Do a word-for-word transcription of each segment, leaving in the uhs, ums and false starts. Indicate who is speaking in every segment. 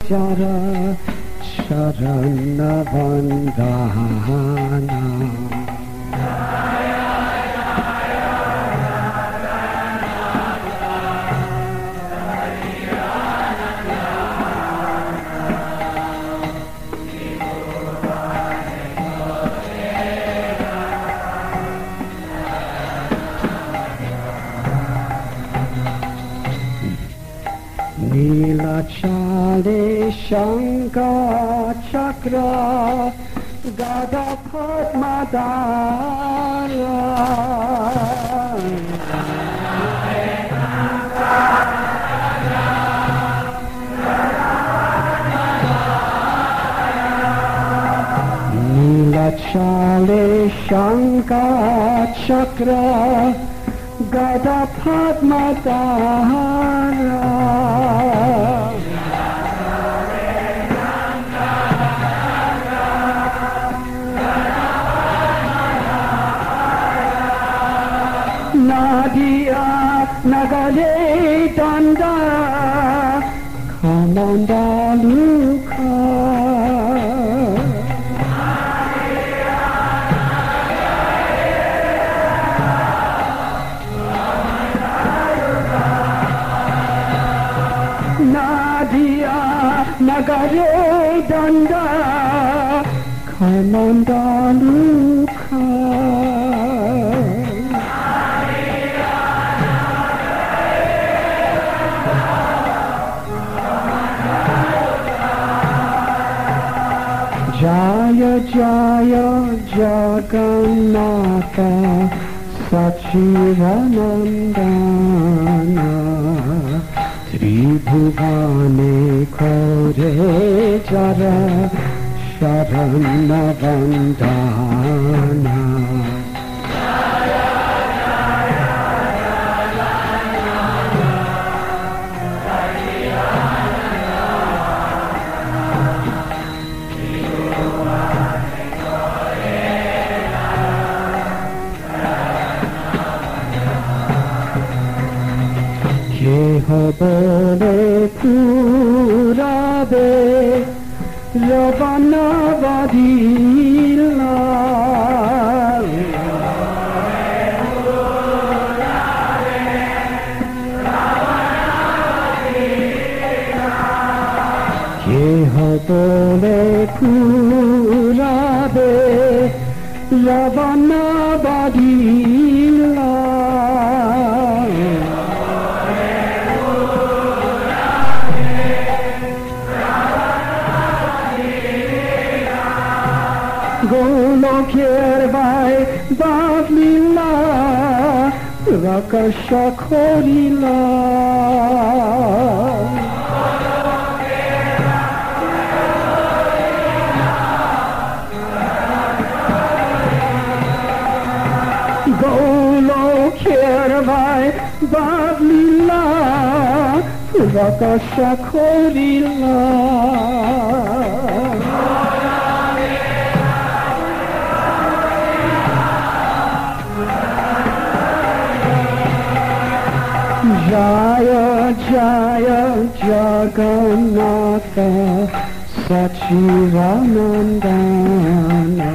Speaker 1: jara sharana vandana. Nilachale Shankha Chakra Gada Padmadara Nilachale Shankha Chakra Gada Padmadara Nadia Nagale Danda Kamanda Luka Nadia Nagare Danda Kamanda Luka Jaya Jaya Jagannatha Sachidanandana Tribhuvane Kore Jara Sharana Vandana Bole purabe Ravana vadila Keha bole purabe Ravana vadila Golokher vai Bavlila Rakasha Korila Golokher vai Bavlila Rakasha Korila Jaya Jaya Jagannatha Sachidanandana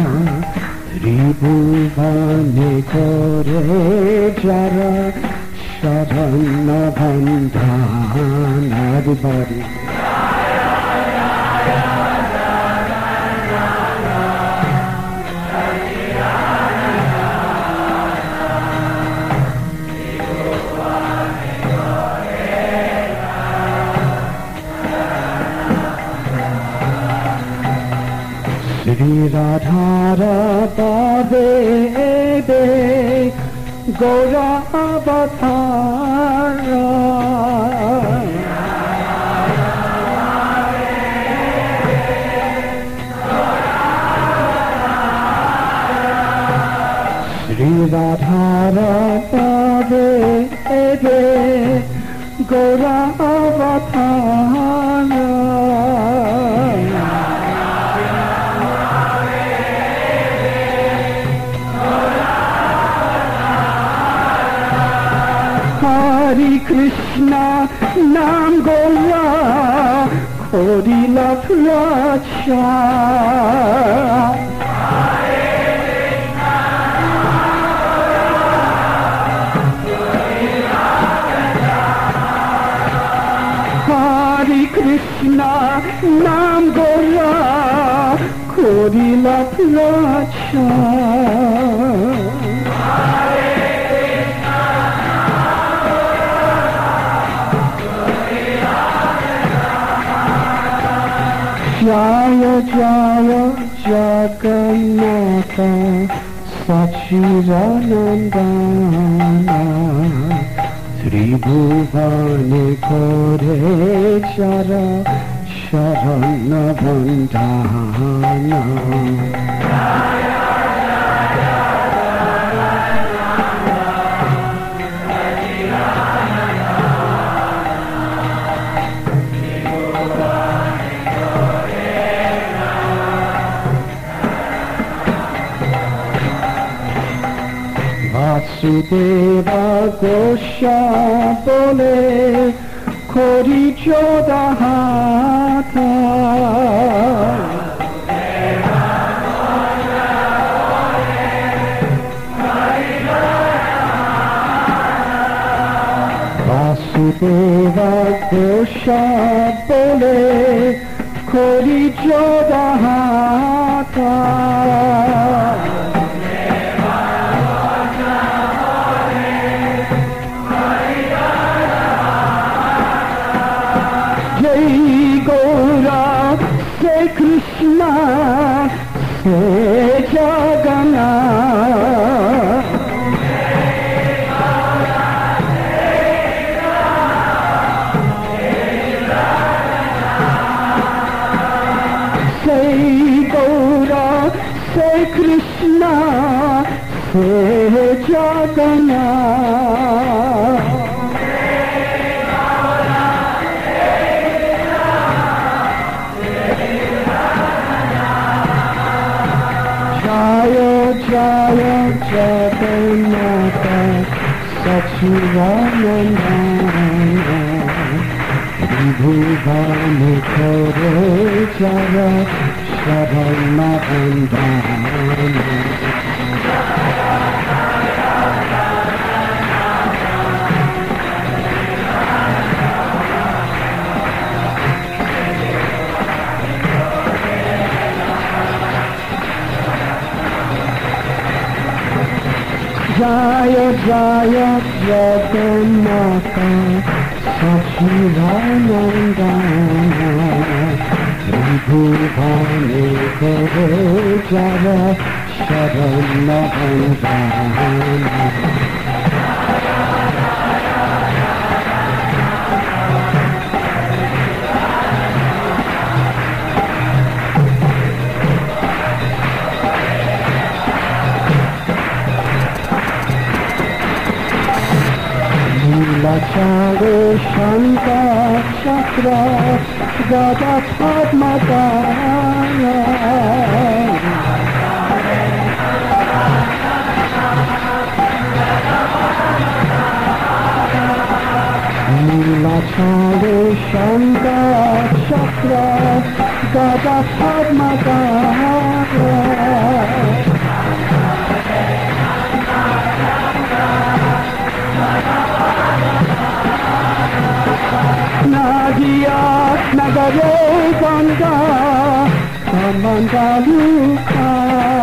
Speaker 1: Tribhuvane Kore Jara Sharana Vandana Everybody Shri Radhara Bebe Gora Avatara Shri Radhara Bebe Gora Avatara Hari Krishna Nam Gola Kodila Pracha Hare Krishna Nam Gora Kodila Pracha Jaya Jaya Jagannatha Sachidanandana Tribhuvane Kore Chara Sharana Bandhana Vasudeva Gosha Bole Kori Jodahata Vasudeva Gosha Bole Kori Jodahata Say Krishna, say Jagannath. Say Gaura, say Krishna, say Jagannath. Jaya Jaya Jagannatha Sachidanandana Tribhuvane Kore Chara Sharana Bandhana Jaya Jaya Jagannatha Sachidanandana Tribhuvane Kore Chara Sharana Bandhana Lachare Shanta Chakra Gada Padmadana Lachare Shanta Chakra Gada Padmadana Nadia Nagare Ganga Samandaluka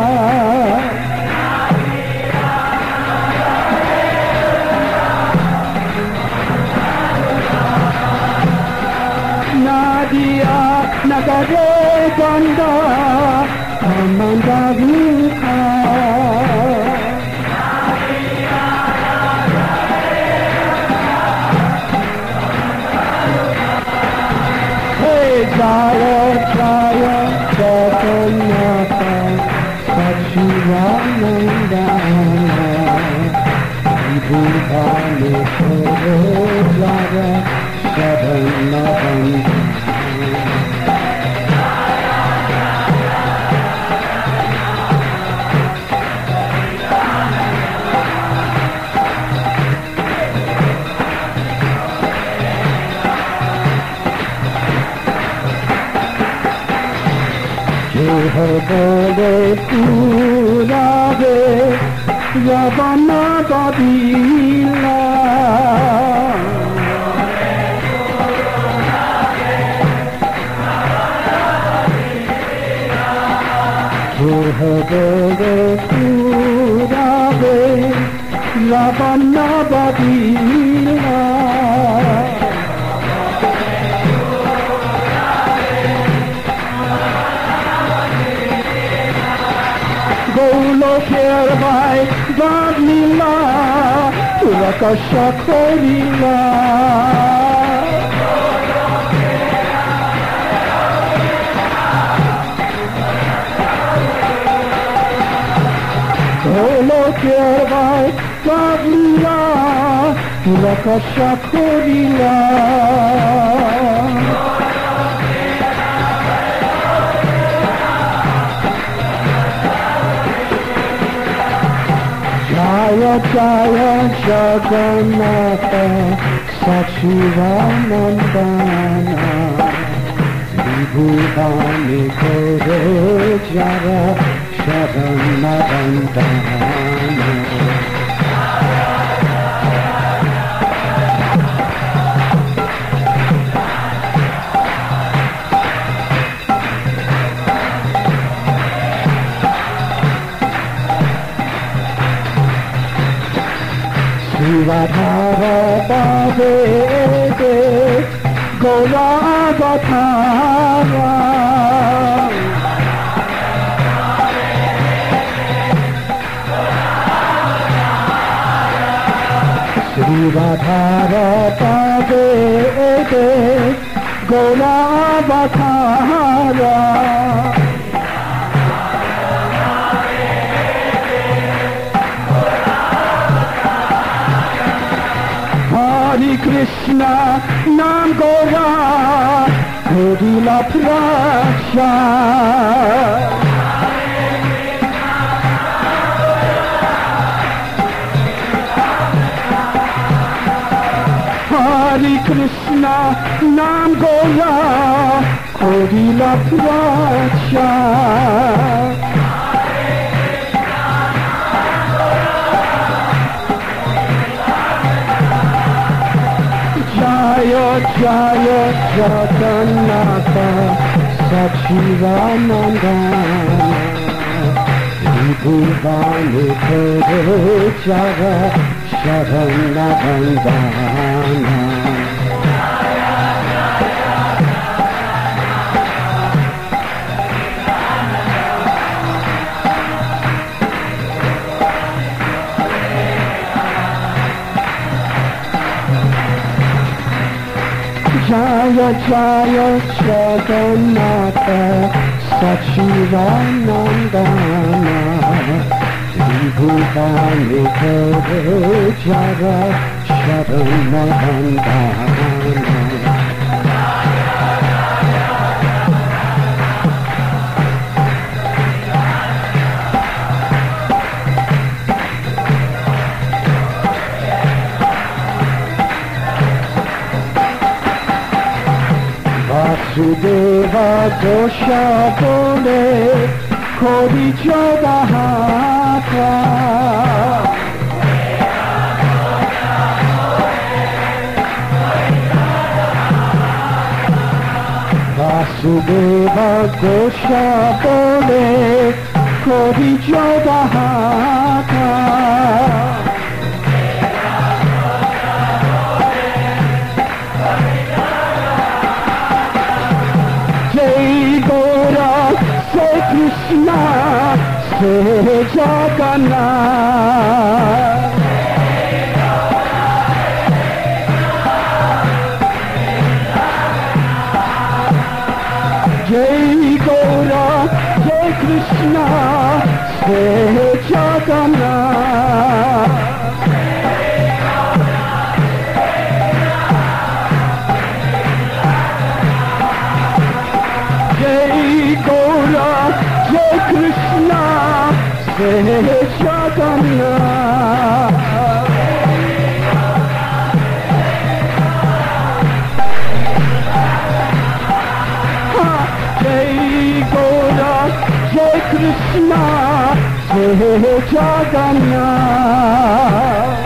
Speaker 1: Nadia Nagare Ganga Samandaluka Jaya Jaya Jagannatha Sachidanandana Tribhuvane Kore Chara Sharana Bandhana देह बोले पुरावे जवाना बदीला देह बोले पुरावे जवाना बदीला গোলকের ভাই বাঁধলিলা তোরা কষা করিলা গোলকের ভাই বাঁধলিলা তোরা কষা করিলা Jaya Jaya Jagannatha Sachidanandana Vibhuvani Kore Jara Sharanarandana Radhara Bade Gola Gatara Sri Radhara Bade Gola Gatara Hare Krishna Nam Gora Kodila Prasha Hare Krishna Nam Gora Kodila Prasha Jaya Jaya Jagannatha Sachidanandana Vibhuvani Kore Jara Sharanarandana Jaya Jaya Jagannatha Sachidanandana Vibhuvani Kore Jara Sharanarandana Vasudeva Gosha Bole Kori Jodahata Vasudeva Gosha Bole Kori Jodahata Krishna, Jai Jagannath. Jai Gaura, Jai Krishna, Jai Jagannath. Jai Gaura, Jai Krishna, Jai Jagannath. Jai Gaura, Krishna, Jai Jagannath.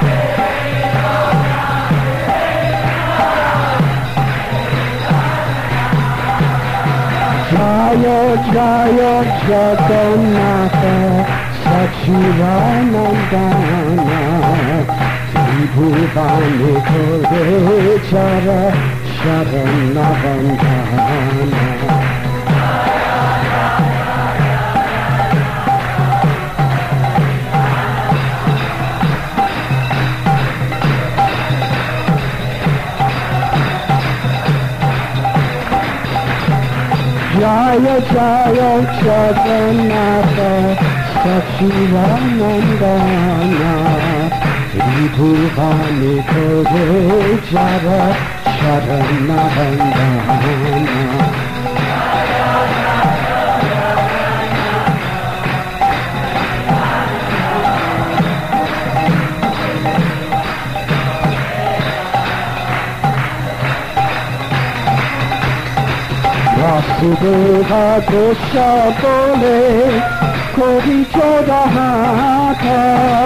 Speaker 1: Jaya Jaya Jagannatha Sachidanandana Tribhuvane Kore Chara Sharana Bandhana. Jaya Jaya Jagannatha Sachidanandana Tribhuvane Kore Chara Sharana Bandhana. Vasudeva Gosha Bole Kori Chodahata.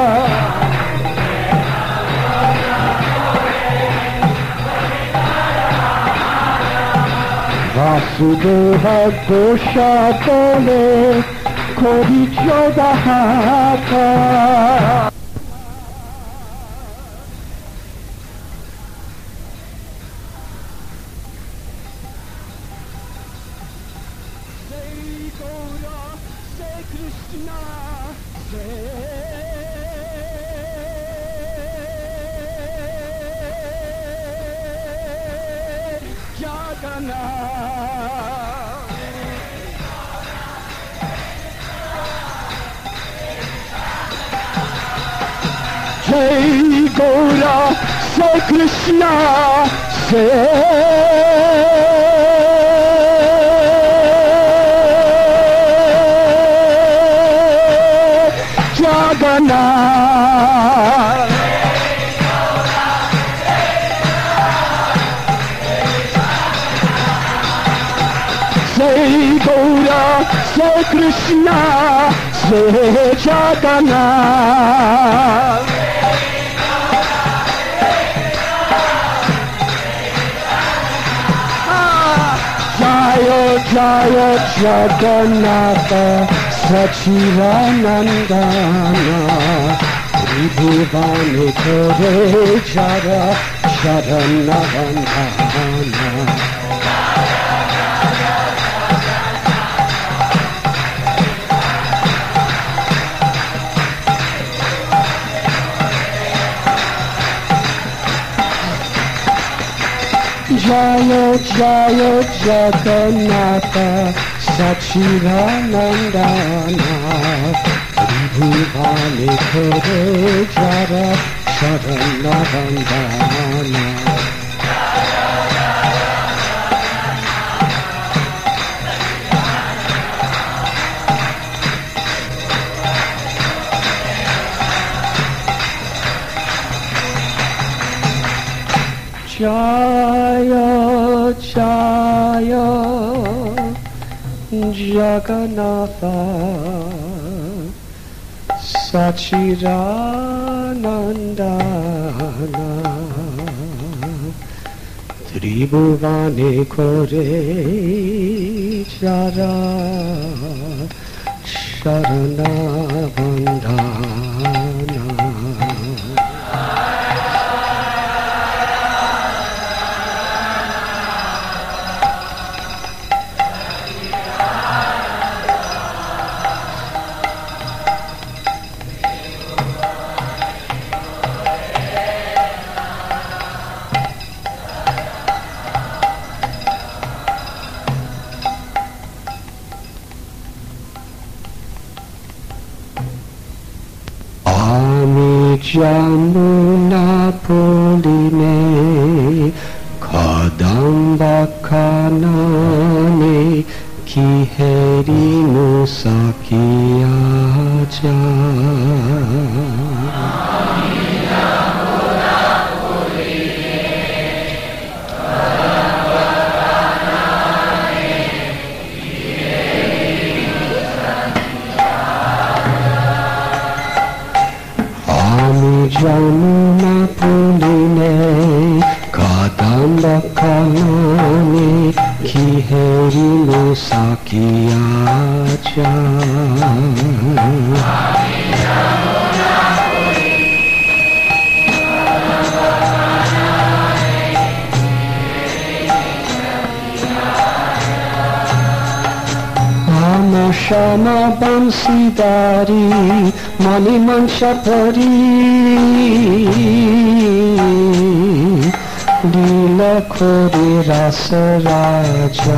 Speaker 1: Vasudeva Gosha Bole Kori Chodahata. Jai Gaura, Sai Krishna, Sai Jagannath. Sai Gaura, Sai Krishna, Sai Jagannath. Jaya Jaya Jagannatha Sachidanandana Tribhuvane Kore Chara Sharana Bandhana. Jaya Jaya Jagannatha Sachidanandana Tribhuvane Kore Chara Sharana Bandhana. Jaya Jaya Jagannatha Sachidanandana Tribhuvane Kore Chara Sharana Bandhana. Jamuna Puline Kadamba Kanane Kiheri Musakiyaja. Horimu Saki Aja. Shama Bansidari Mani Manshapari Lila Kori Rasa Raja.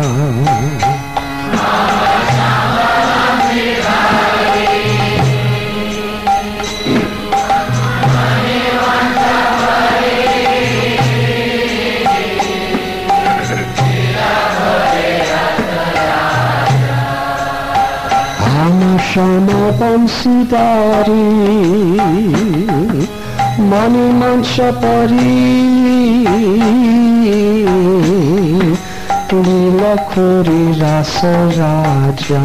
Speaker 1: Shama Bansidari Mani Manshapari Lila Kori Rasa Raja.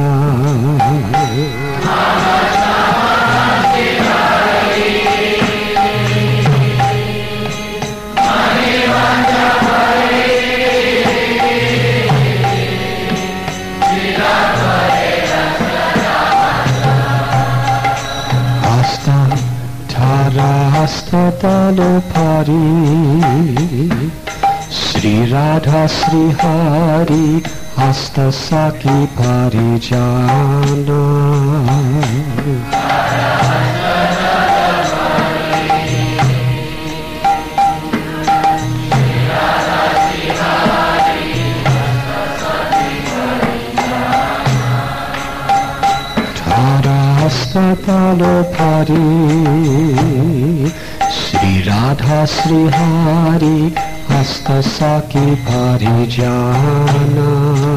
Speaker 1: Hasta Talo Pari Sri Radha Sri Hari Hasta Saki Parijana. Hasta Talo Pari Sri Radha Sri Hari Hasta Saki Parijana.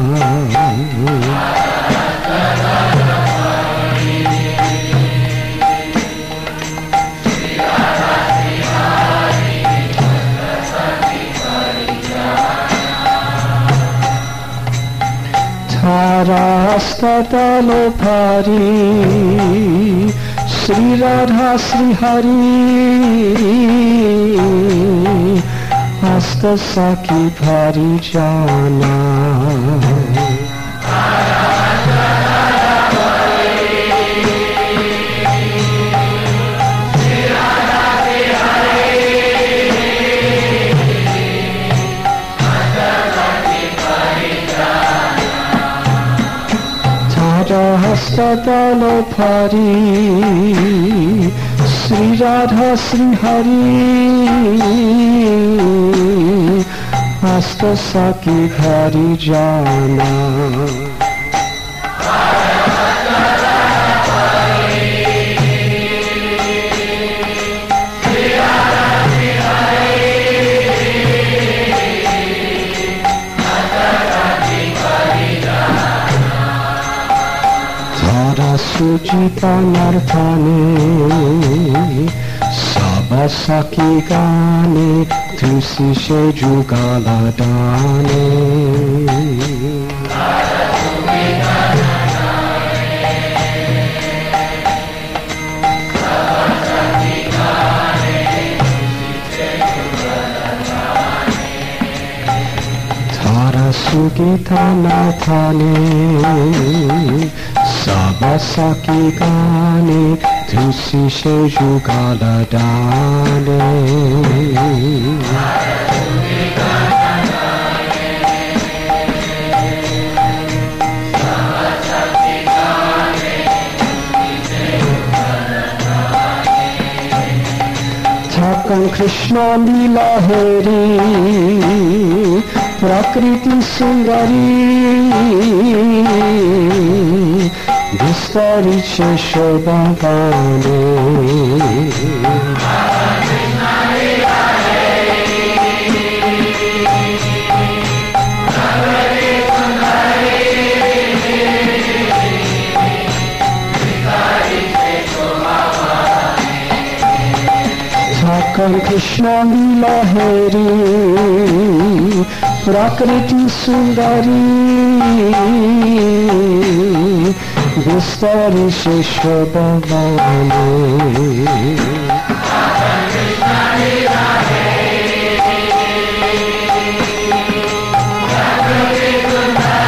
Speaker 1: Hasta Talo Pari Sri Radha Sri Hari Hasta Saki Parijana. Hasta Talo Pari Sri Radha Sri Hari Hasta Saki Parijana. Sujita Narthane Saba Saki Gane Tusi Shejugala Dane. Tara Sugita Narthane Saba Saki Gane Tusi Shejugala Dane. Thakan Krishna Lila Hari Prakriti Sundari Vistariche Shobhagane. Thakan Krishna Lila Hari Prakriti Sundari Vistariche Shobhagane. Krishna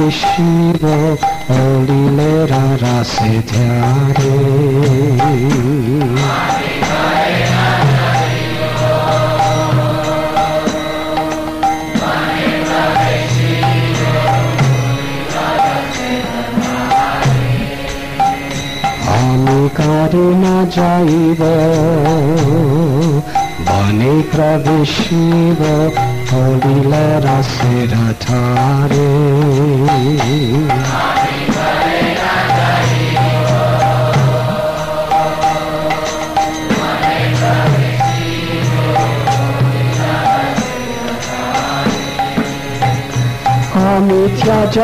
Speaker 1: Shiva অলিলের রাসে ধ্যারে আমি কারে না যাইব বনে প্রবেশিব হরিলে রাসের ধারে আমি ত্যাজ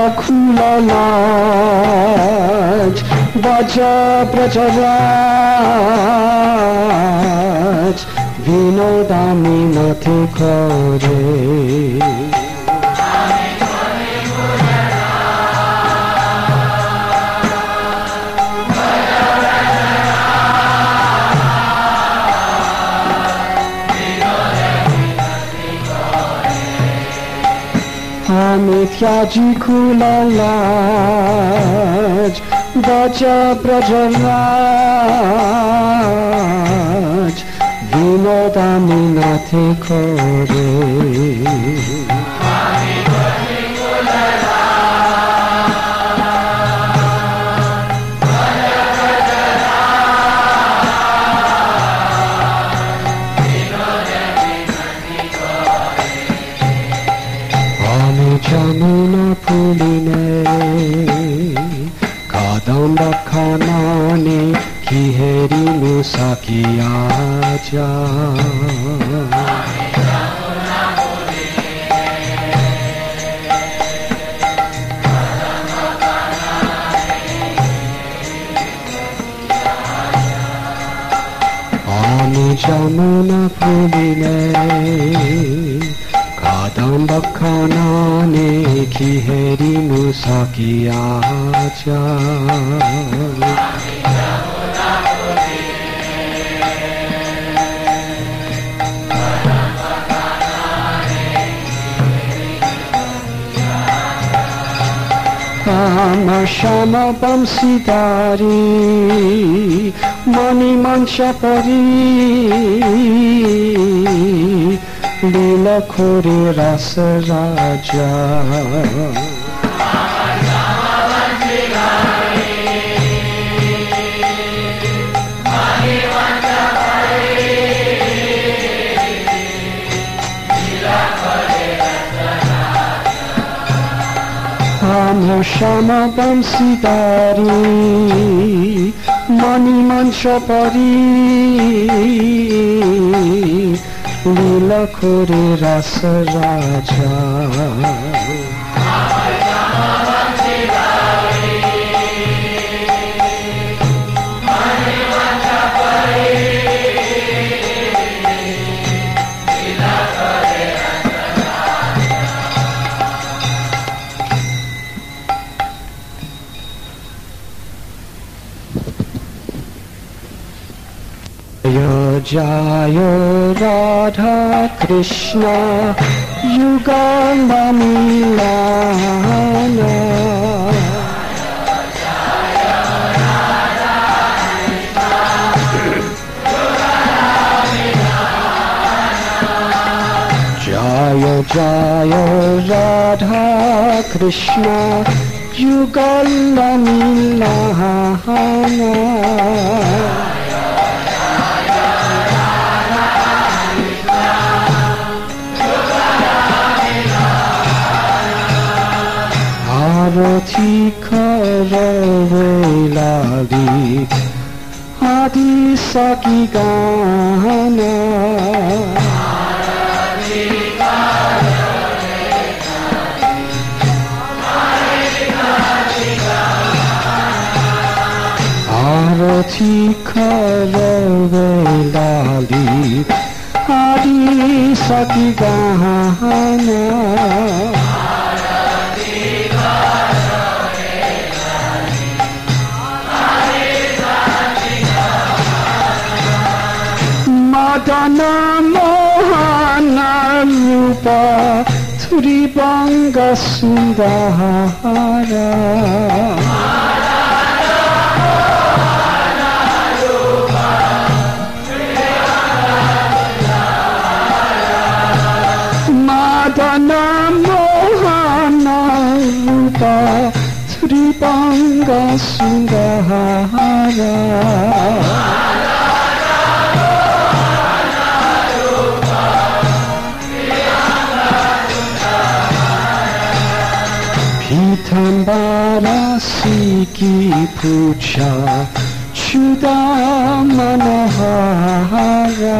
Speaker 1: খুললাজ বাজা প্রজরাজ বিনোদামি নাথে করে আমি ত্যাজি খুললাজ বাজা প্রজরাজ বিনোদামি নাথে করে আমি যমুনা ফুলিনে কাদম্ব খানানে কিহেরি মুসাকিয়া যা আমি যমুনা ফুলিনে কাদম্ব খানানে কিহেরি মুসাকিয়া যা আমার শ্যাম বংশীদারি মণি মঞ্চা পরি লীলা খোরে রাস রাজা আমার শ্যাম বংশীদারি মণি মঞ্চ পরি লীলা খোরে রাস রাজা জয় রাধা কৃষ্ণ যুগল মিলন জয় জয় রাধা কৃষ্ণ যুগল মিলন আরতি করলালি আদি সখী গান আরতি করলালি আদি সখী গান মদন মোহন রূপ Srivanga Sundara Madana Mohana Rupa Srivanga Sundara Pitambara Siki Pucha Chuda Manohara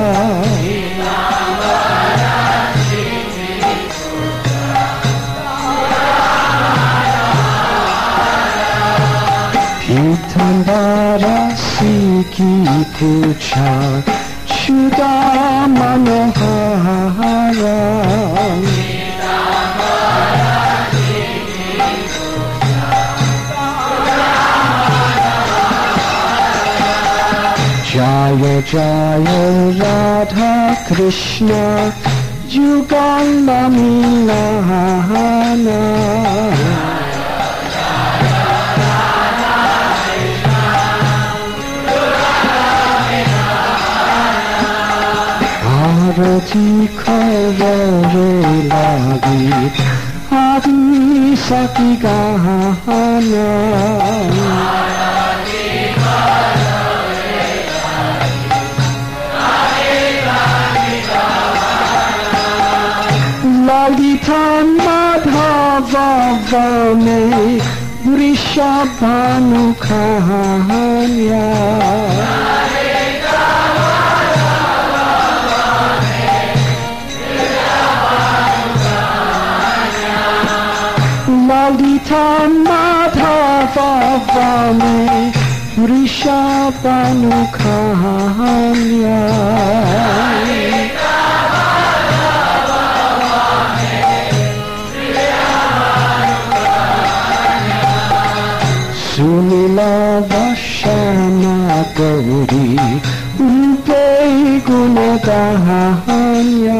Speaker 1: Pitambara Siki Pucha Chuda Manohara Jaya Jaya Radha Krishna Jugala Milana Arati Kavare Lagi Adi Saki Gahana Lalita Madhava Vane Vrishabhanu Kahanya Lalita Madhava Vane Vrishabhanu Kahanya Sunila Vashana Gauri Rupe Gunadahanya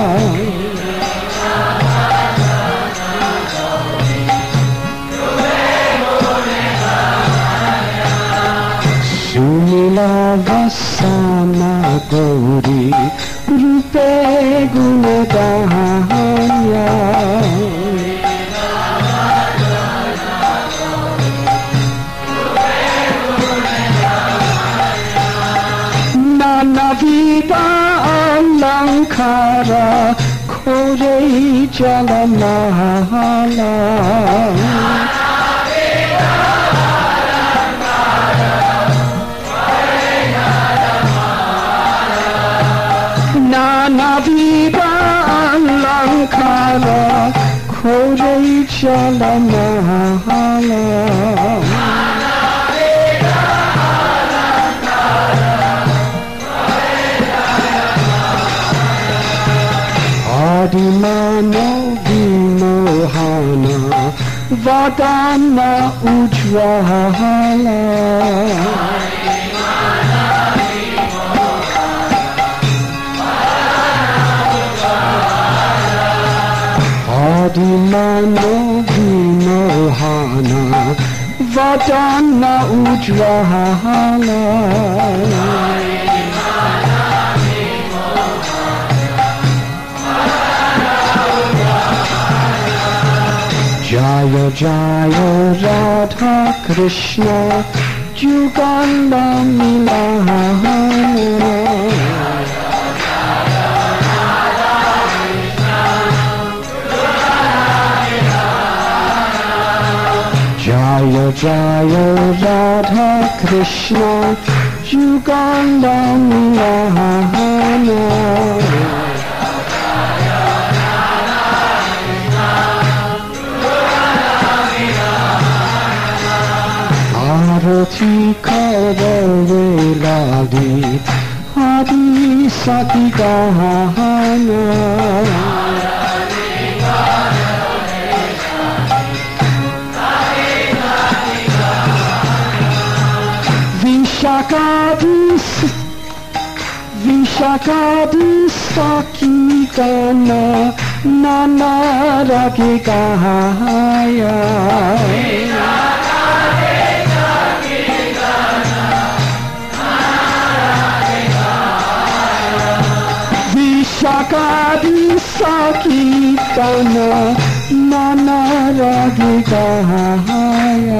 Speaker 1: Sunila Vasana Gauri Rupe Gunadahanya Navida Alankara Kore Jalanala Navida Alankara Kore Jalanala Adimano Vimohana Vadana Ujwala Adimano Vimohana Vadana Ujwala Jaya Jaya Radha Krishna Jugala Milana Jaya Jaya Radha Krishna Jugala Milana Arati Kavare Lagi Adi Saki Gahana Vishakadis Vishakadis Saki Gana नानारगे गाया विशाखादि सकीर्तन नानारगे गाया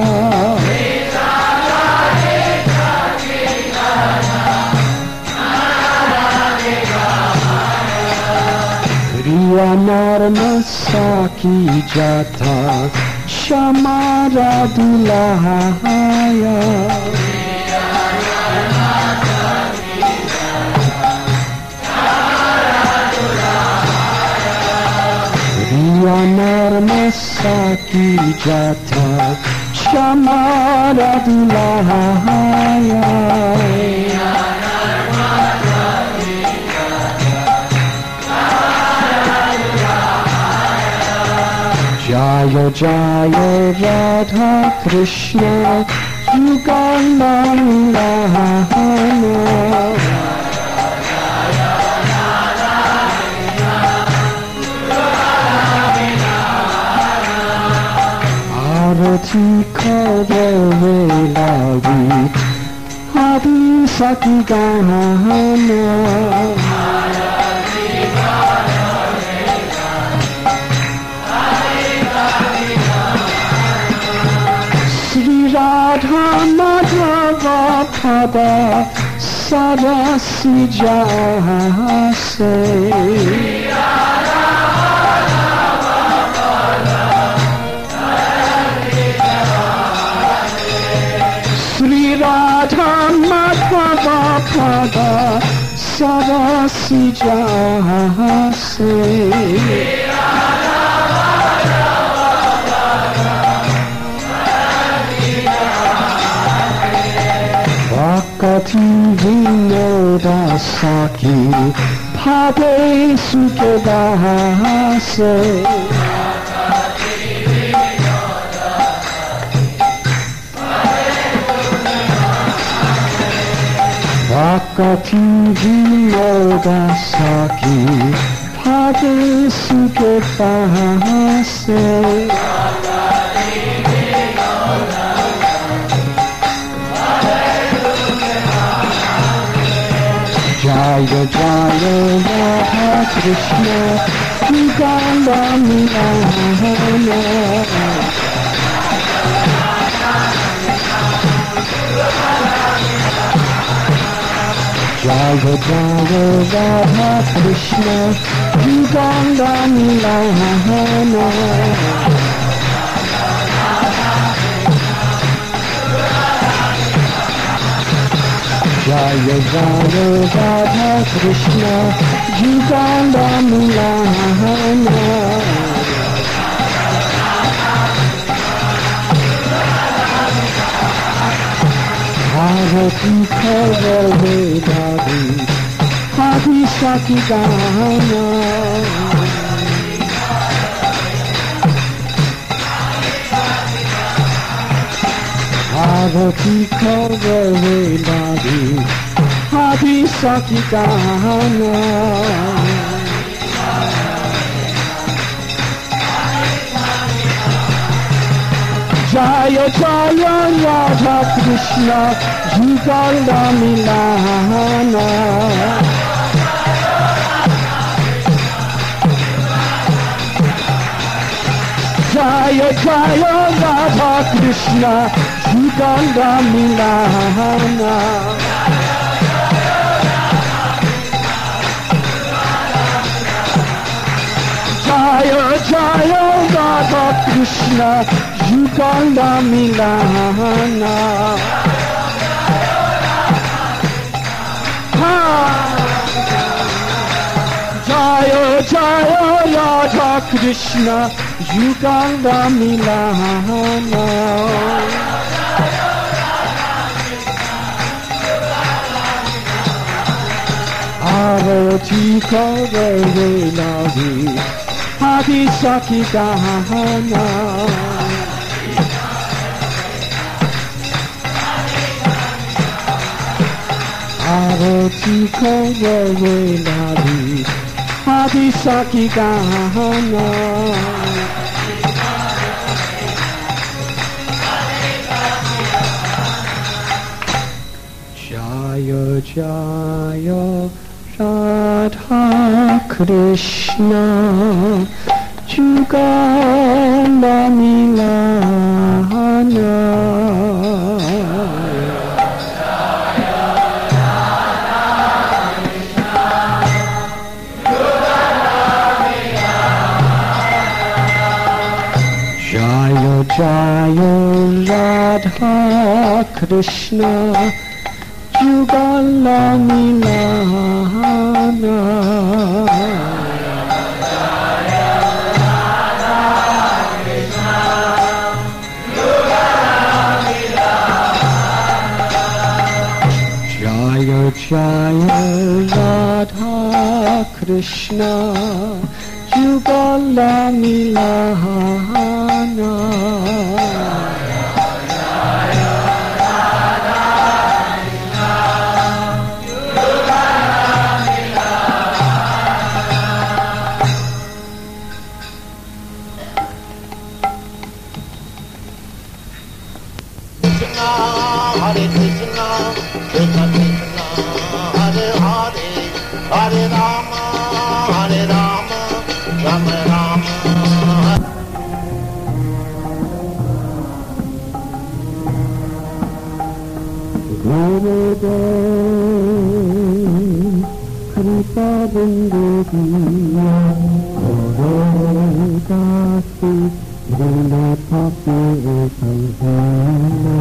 Speaker 1: Riya narma saki jata shamara dulahaya Riya narma saki jata shamara dulahaya Jaya Jaya Radha Krishna Yugalamilahana Arati Kare Velagi Adi Saki Gahana Radha Madhava Pada Sarasi Jase Sri Radha Madhava Pada Sarasi Jase Vakati Vinoda Saki Pade Sukedase Vakati Vinoda Saki Pade Sukedase Jaya Jaya Radha Krishna Yugalamilahana Jaya Jaya Radha Krishna Yugalamilahana Jaya Jaya Radha Krishna Yugalamilahana Arati Kare Velagi Adi Saki Gahana Arati Kare Velagi Adi Saki Gahana Jaya Jaya Radha Krishna Yugalamilahana Jaya Jaya Radha Krishna Yugalamilahana Jaya Jaya Radha Krishna Yugalamilahana Jaya Jaya Radha Krishna Yugalamilahana Arati Kare Velagi Adi Saki Gahana Arati Kare Velagi Adi Saki Gahana Jaya Jaya Radha Krishna Jugala Milana Jaya Jaya Radha Krishna Jugala Milana Jaya Jaya Radha Krishna Jugala Milana
Speaker 2: Hare Krishna, Krishna Krishna, Hare Hare, Hare Rama, Hare Rama, Rama Rama.
Speaker 1: Gurudev Kripa Bindudiya Gurudev Vinathapi Sanghana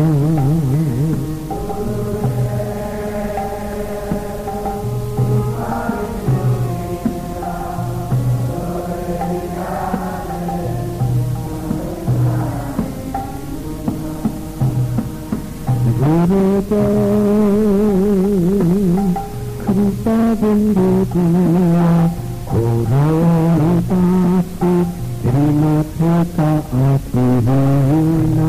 Speaker 1: Gurudev Kripa Bindudiya Gurudev Srimataka Athihina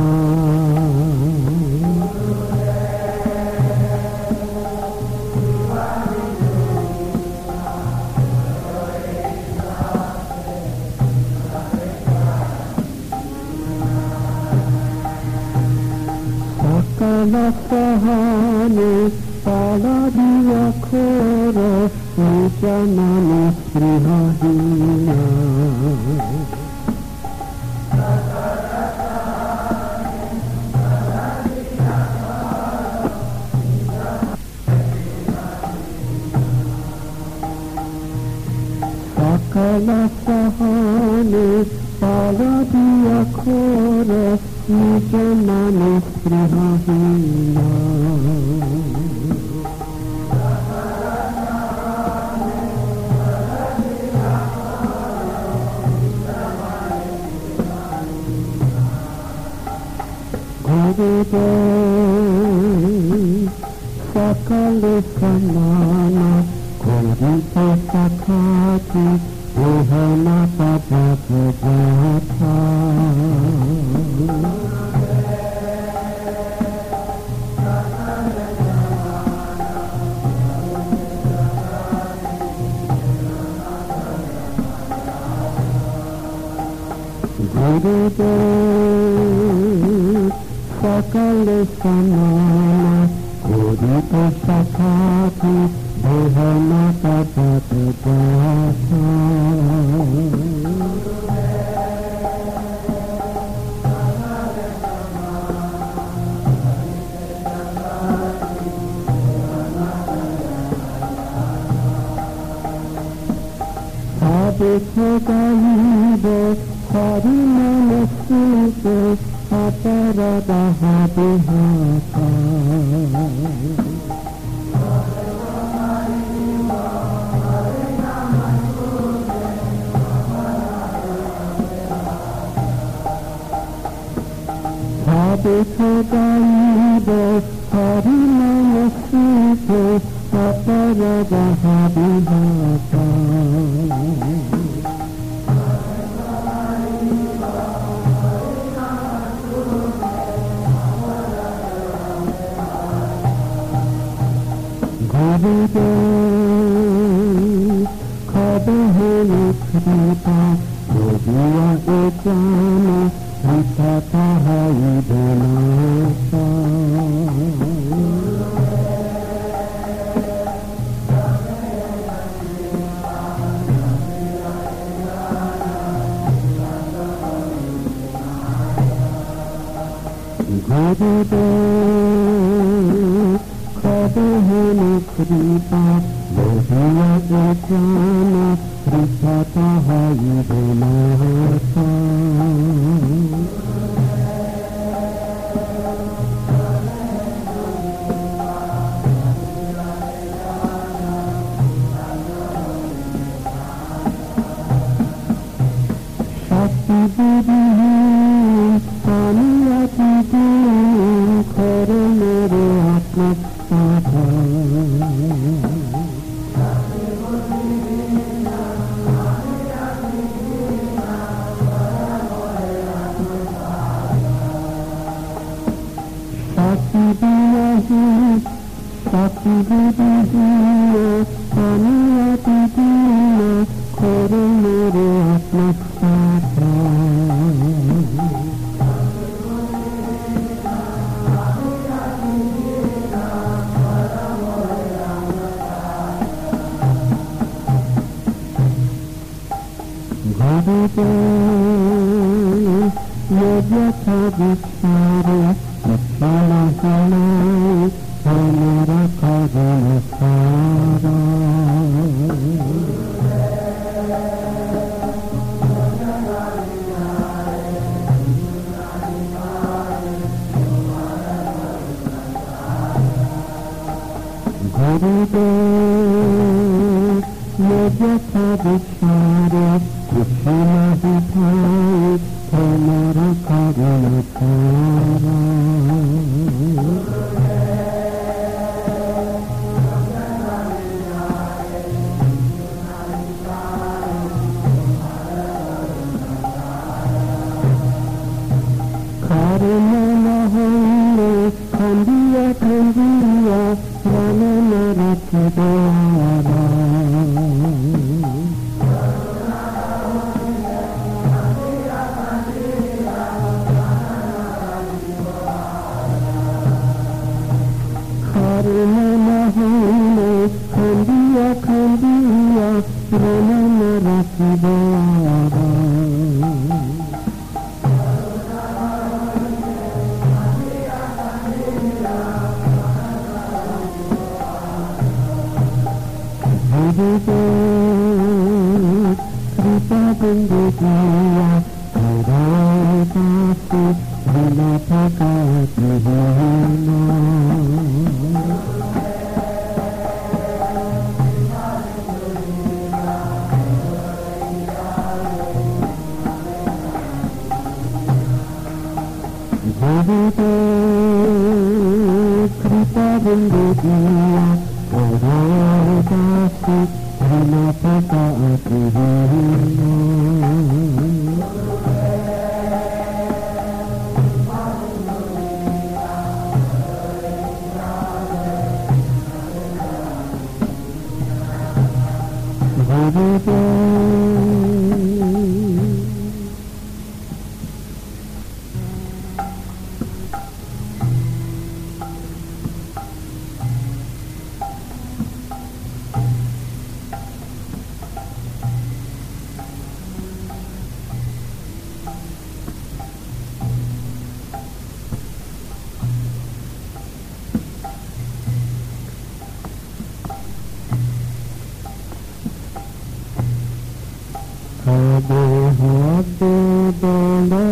Speaker 1: Sakala Sahane Paladiya Khora Nijanani Srihahina Sakala Sahane Paladiya Khora Nijanani Srihahina Gurudev Sakale Samana Gurita Sakhati Vihana Padapajata Gurudev Sakale Samana Gurita Sakhati Vihana Padapajata Sabitha Gaibo Harinama Sute Aparadaha Bihata Sabitha Gaibo Harinama Sute Aparadaha Bihata Gurudev Khada হলো কৃপা যদিয়া এ জানা কৃপা তাহাইবে না গুরুদেব কবে হলো কৃপা যদিয়া এ জানা কৃপা তাহাইবে না আমি আতি করে মেরে আত্মা সাথী দিয়াহি সাথী দিদিয়ে আমি আতি করে মেরে আত্মা यथा विचारे लक्षण हमारे हमारा कारण सारा गुरुदेव यथा विचारे लक्षण हमारे हमारा कारण सारा कारण न होने खंडिया खंडिया मन न रख द्वारा खंडिया खंडिया मन न रख द्वारा कृपा बंदे दिया बिना थकात कृपा बंदे दिया बिना थकात Habe habe bala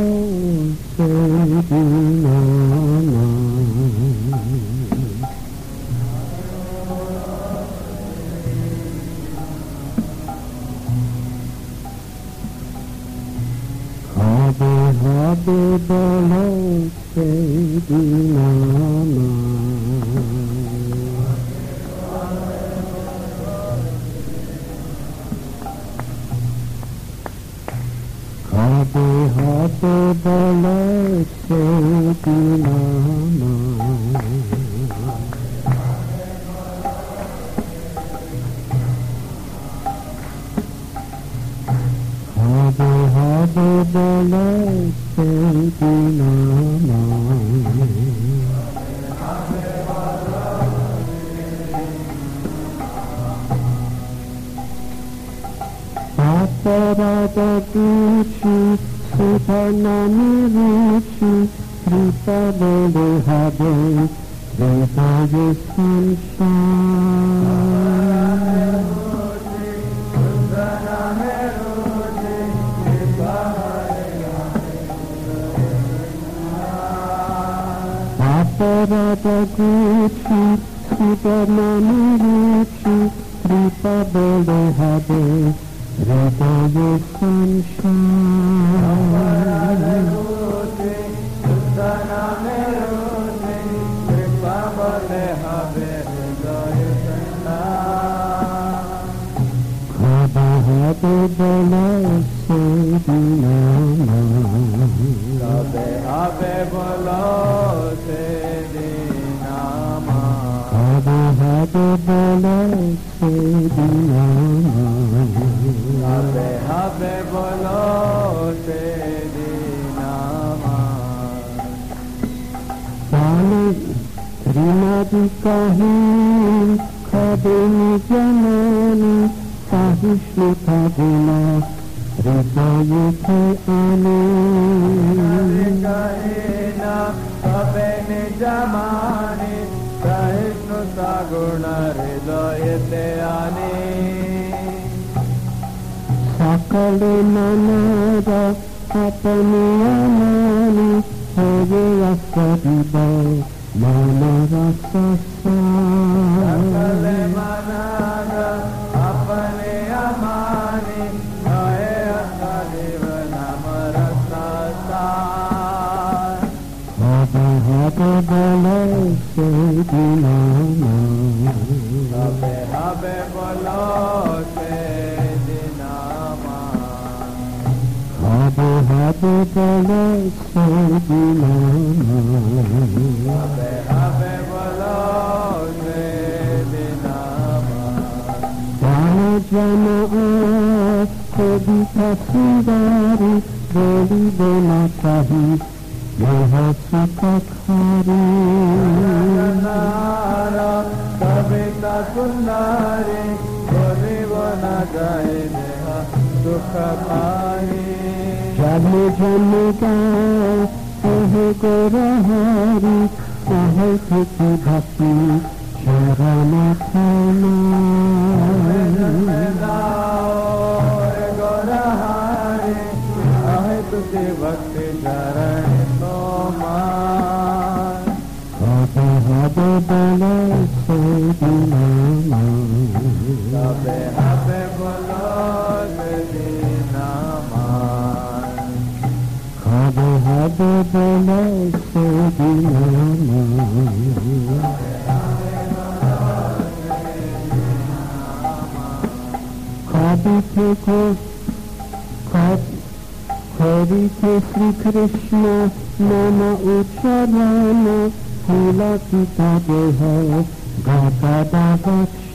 Speaker 1: sedinana Habe habe bala sedinana Habe habe bala sedinana হবে হবে বলো সেদিন অপরাধ কিছু সুধনামি রুচি কৃপা বলে হবে হৃদয় সংসার অপরাধ কিছু সুধনামি রুচি কৃপা বলে হবে হৃদয় সংসার হবে হবে বলো সেদিন
Speaker 3: হবে হবে বলো সেদিন
Speaker 1: হবে হবে বলো সেদিন
Speaker 3: হবে হবে বলো সেদিন
Speaker 1: ঋণাদি কাহি খাবে জানি সহিষ্ণু থাকে না হৃদয়কে আনে
Speaker 3: না তবে নিজ মানে সহিষ্ণুতা গুণ হৃদয়তে আনে
Speaker 1: সকলে নানারা আপনি আনানি হয়ে আসিব মনরা
Speaker 3: সকলে মানারা अपने अमानी नए असदेव नाम रसता
Speaker 1: হবে হবে বলো সেদিন
Speaker 3: হবে হবে বলো সেদিন
Speaker 1: হবে হবে বলো সেদিন
Speaker 3: হবে হবে বলো সেদিন
Speaker 1: জন কবিতা সুন্দরী বলিব না চাহি সুখ খারি
Speaker 3: কবিতা সুন্দরী বলিব না যায় সুখ খারি
Speaker 1: জন্ম জন্ম গাহে গোরহারি আহে থেকে ভক্তি চরণ খানা
Speaker 3: गोरहारे आहे तुझे भक्ति चरण तोमार
Speaker 1: হবে হবে বলো সেদিন
Speaker 3: হবে হবে বলো সেদিন
Speaker 1: হবে হবে বলো সেদিন খাবি থেকে হরিকে শ্রীকৃষ্ণ নাম উচ্চারণ পুলকিত দেহ গদা বৎস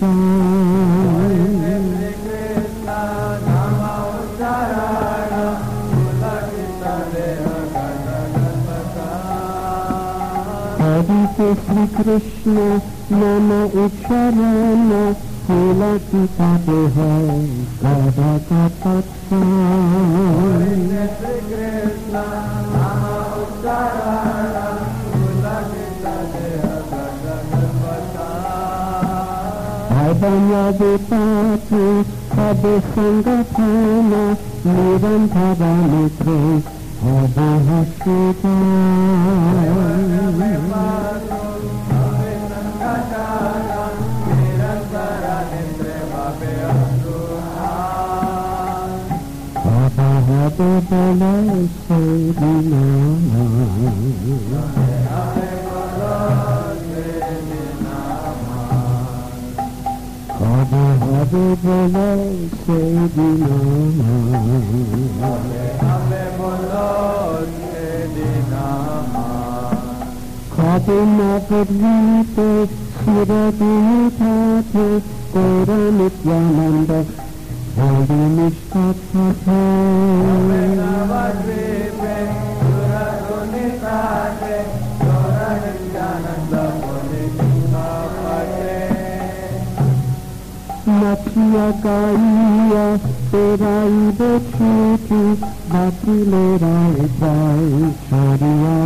Speaker 1: হরিকে শ্রীকৃষ্ণ নাম উচ্চারণ পুলকিত দেহ গদা বৎস Abanyade patu abe sangatana nirantara mitre abe hasita abe abe bala sedina হবে হবে বলো সেদিন
Speaker 3: হবে হবে বলো সেদিন
Speaker 1: হবে না গর্বিত শিরদিন থাকে কৌর নিত্যানন্দ হরি নিষ্ঠে নাচিয়া গাইয়া তেরাইব ছুটি বাতিলে রায় যায় সরিয়া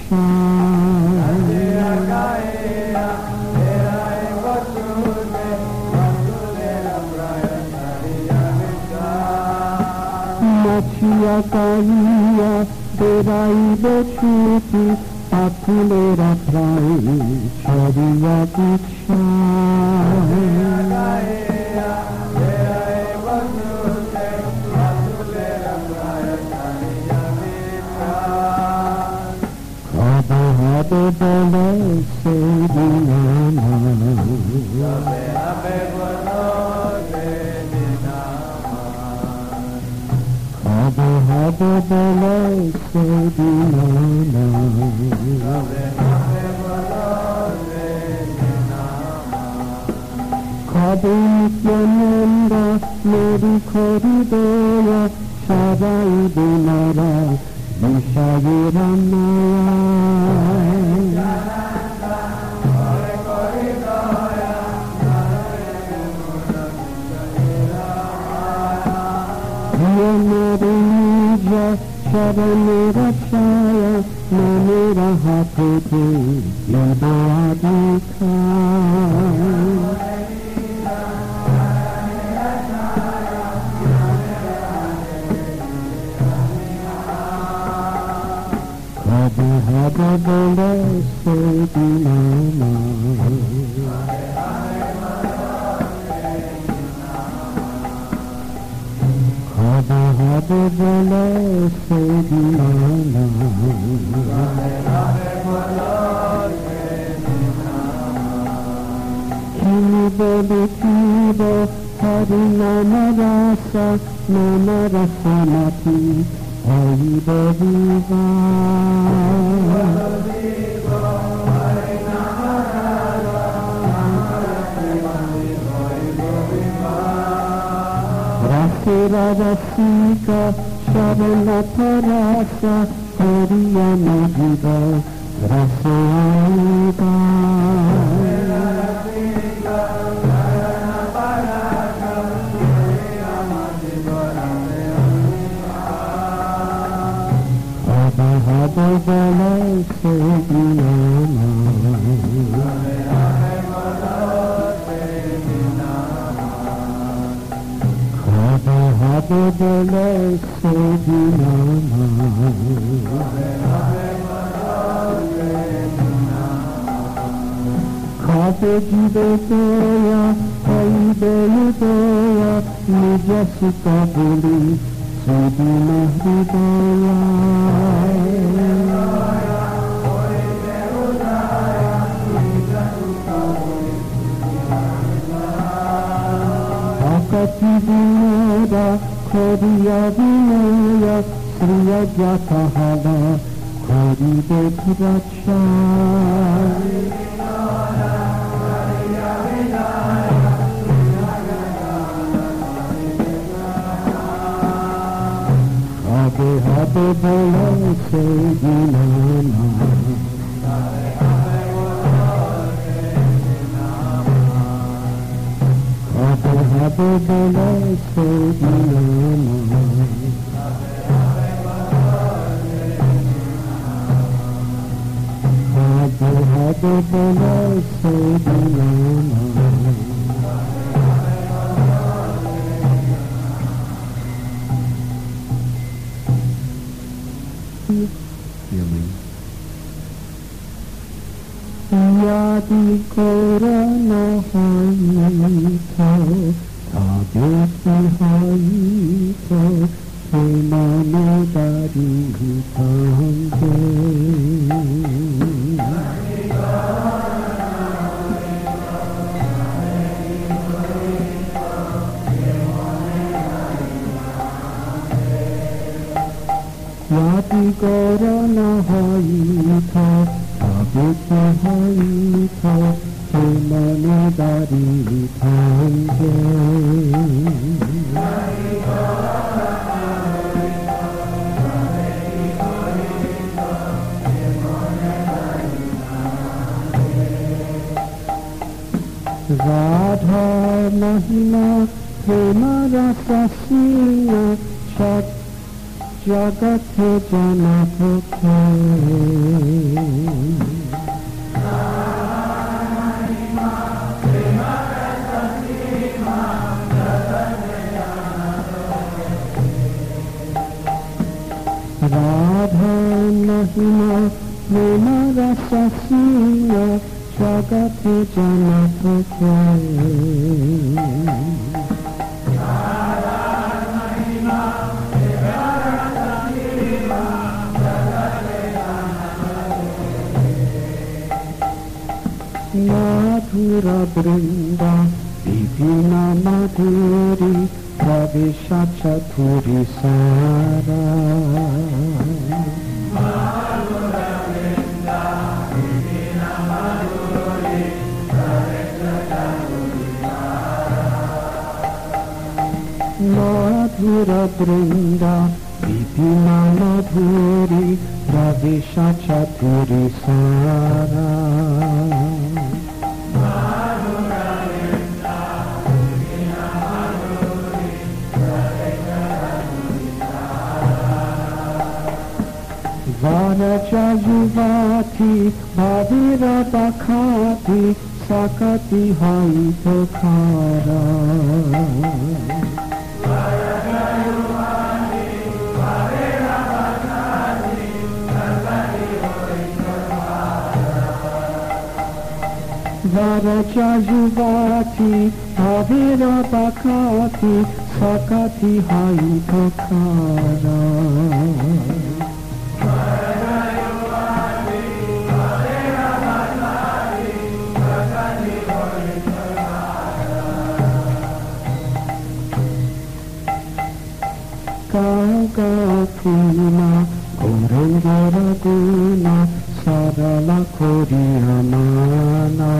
Speaker 1: নাচিয়া গাইয়া তেরাইব ছুটি পাখিলেরা প্রায় সরিয়া বিচ্ছা হবে হবে বলে সেই দিন হবে হবে বলে সেই দিন খবে নিত্যানন্দ মেরি খরি দয়া সবাই দিনারা বিষয়ের নিজ শরণের ছায়া মনের হাতে দেখা হবে হবে বলে সেই দিন হবে হবে বলে সেই দিন বলে কিব হরি নাম রস নাম রসনাথি হরিব বিবা রসেরা রসিকা শরণাথ রস হরিয়া নজিব রসিকা হবে বলে সেই দিন হবে হবে বলে সেই দিন খাবে জীবে দয়া হইবে দয়া নিজ সুখ বলি সেদিন হৃদয়া কতি বিনোদা খরিয়া বিনয়া শ্রিয়া যাতা হবা খরি দেখিবাচ্ছা হবে হবে বলে সেই দিন হবে হবে বলে সেই দিন হবে হবে বলে সেই দিন feeling. Yadi korana hayito, abeti hayito, semano dari hitange. Yadi korana hayito, abeti hayito, semano dari hitange. Radha Mahima Prema Rasa Sina Chat Jagat Janapukhe Radha Mahima Prema Rasa Sina Jagat Janapukhe Madhura Brinda Vipina Madhuri Pravisha Chaturi Sara Madhura Brinda Vipina Madhuri Pravisha Chaturi Sara Madhura Brinda Vipina Madhuri Pravisha Chaturi Sara Vanaja Yuvati Bhavira Bakhati Sakati Haitokara Vanaja Yuvati Bhavira Bakhati Sakati Haitokara Vanaja Yuvati Bhavira Bakhati Sakati Haitokara Puna Gorengara Guna Sarala Koriyamana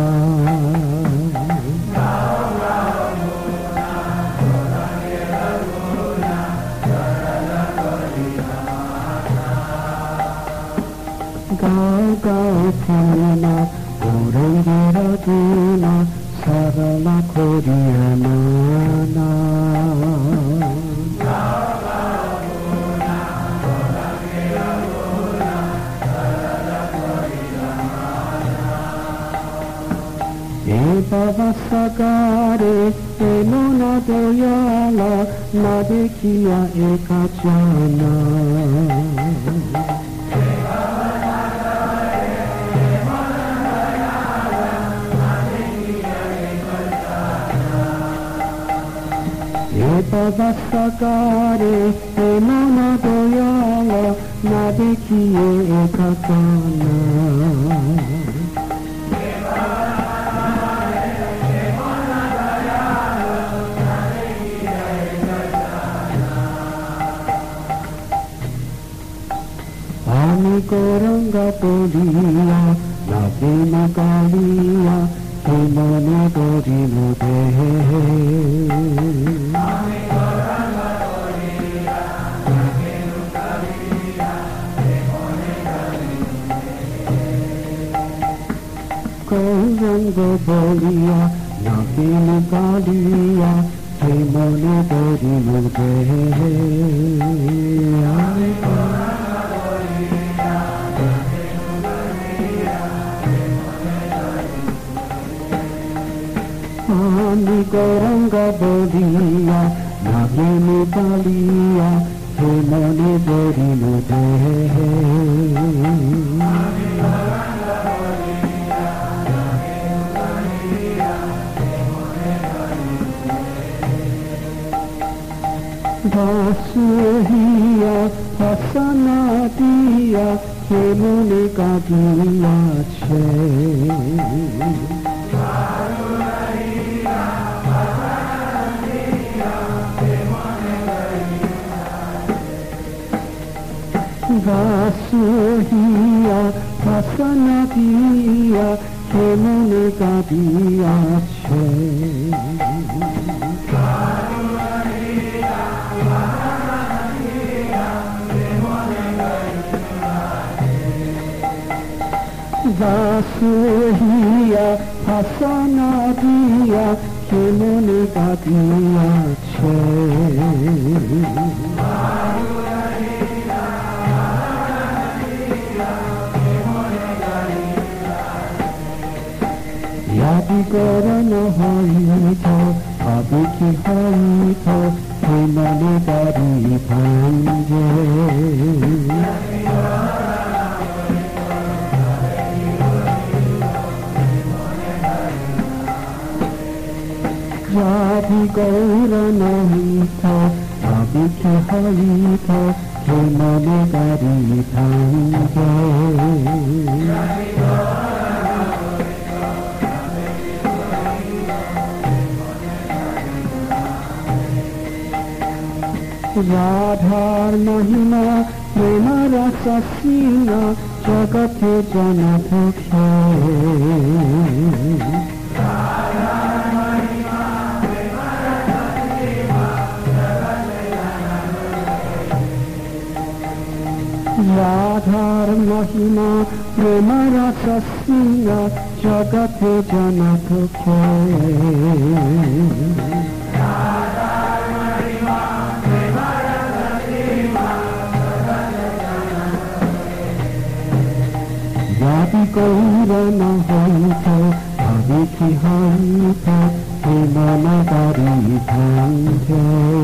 Speaker 1: Gaga Puna Gorengara Guna Sarala Koriyamana Bhavasagare Enona Doyala Nadekiya Ekachana Bhavasagare Enona Doyala Nadekiya Ekachana Goranga Poliya, Navina Galiya, Himana Gori Mude. Ami Goranga Poliya, Navina Galiya, Himana Gori Mude. Goranga Poliya, Navina Galiya, Himana Gori Mude. Ami Goranga Ami Goranga Boliya, Navini Baliya, Himani Gori Mude. Ami Goranga Boliya, Navini Baliya, Himani Gori Mude. Vasuhiya, Hasanatiya, Himani Gadiya Che. Vasuhiya, Hasanatiya, Himani Gadiya Che. রাসুহিয়া হাসানা দিয়া কেমনে কাঁদিয়াছে ইয়াদি করণ হইত ভাবি কি হইত কেমনে গাড়ি ভাঙ্গে यादि गौरन हईत भाबी कि हईत के मने गारी भांगे राधार महिमा प्रेम रस सीना जगते जन भुखे राधार महिमा प्रेम रस सीना जगते जन भुखे यादि गौरन हईत भाबी कि हईत के मन गारी भांगे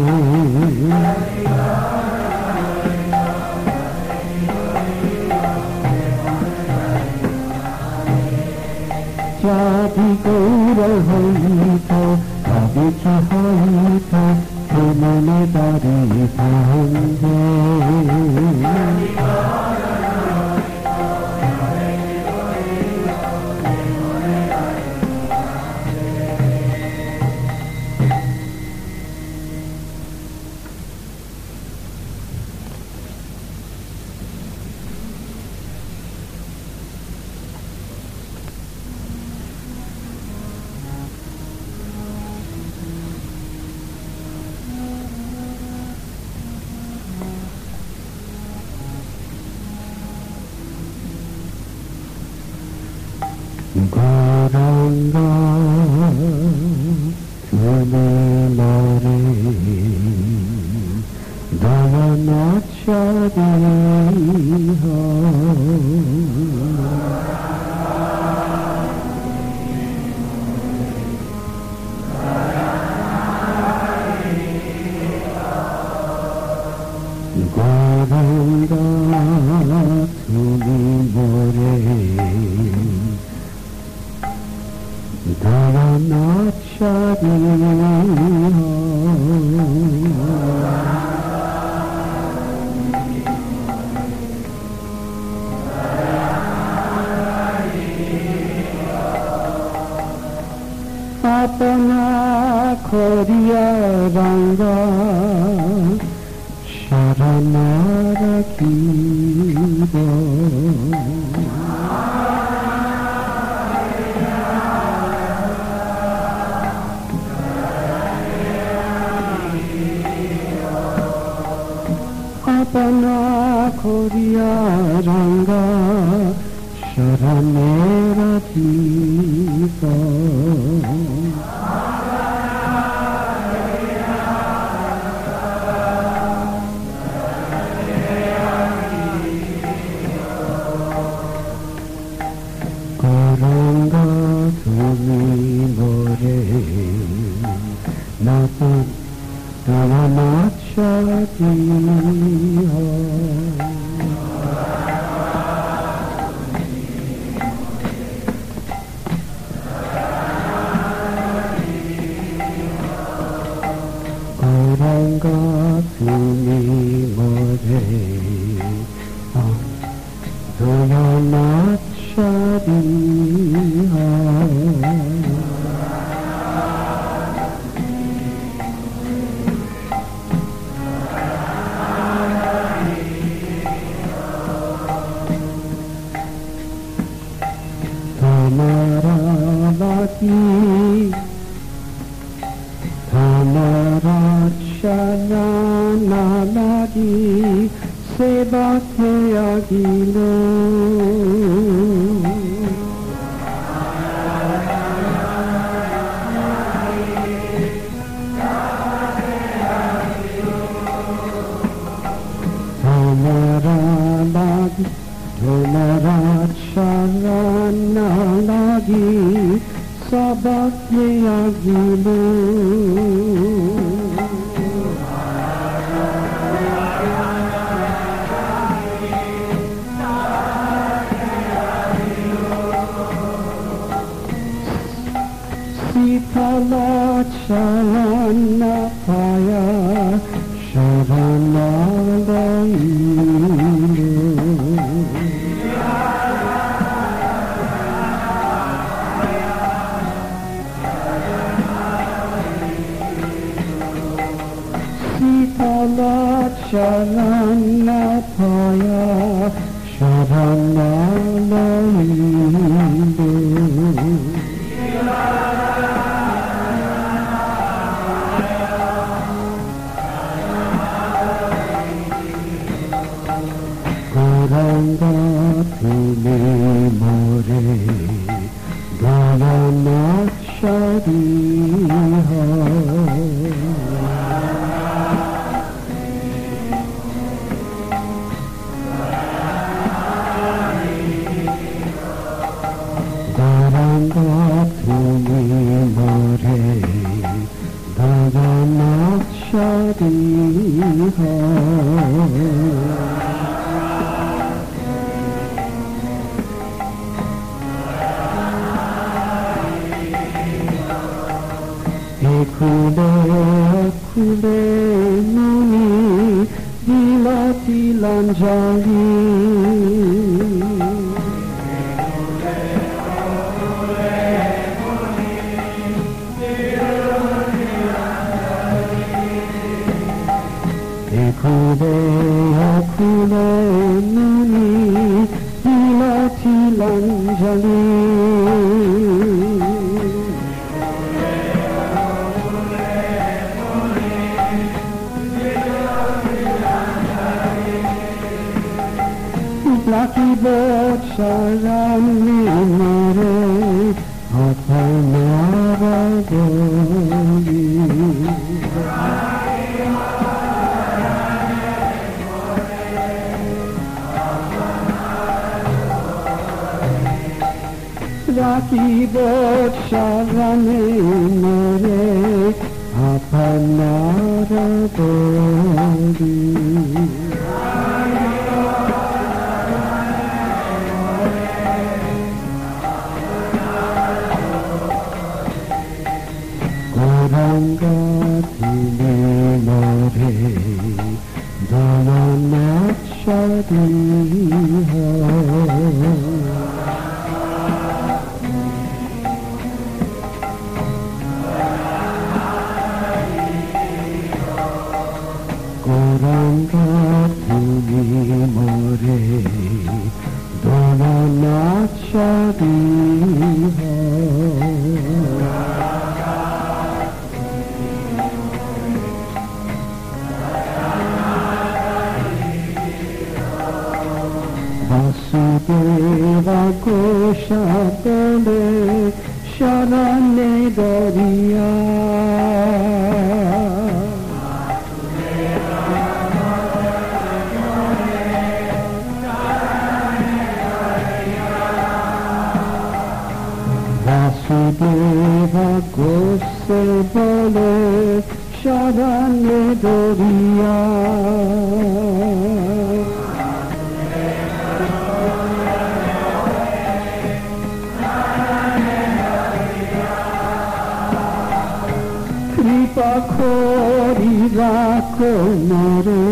Speaker 1: यादि गौर हईत भाबी कि हईत के मन गारी भांगे Goranga Tune Lore Davanachari Ho Goranga Tune Lore Davanachari ho Apana khoriya ranga sharana rakhibo अपना खोरिया रंगा शरणे रखीत करंगा तुमी मोरे नाथ Davanachari ho Goranga tumi more Davanachari ho Tamaravati Tamarachananadi Sebate agilo sabakye agilu Sitala chalana paya sharanalayilu Sitala chalana paya sharanalayilu Goranga tuli more Gayana shariha Goranga tuli more Gayana shariha Kule kule muni dilati lanjali Kule kule muni dilati lanjali Lucky bird sharani mare apana goli Lucky bird sharani mare apana goli Goranga tili more Dhamana shariha Goranga tili more Dhamana shariha Vasudeva Gosha Bole Sharane Dariya Vasudeva Gosha Bole Sharane Dariya Khori rakho more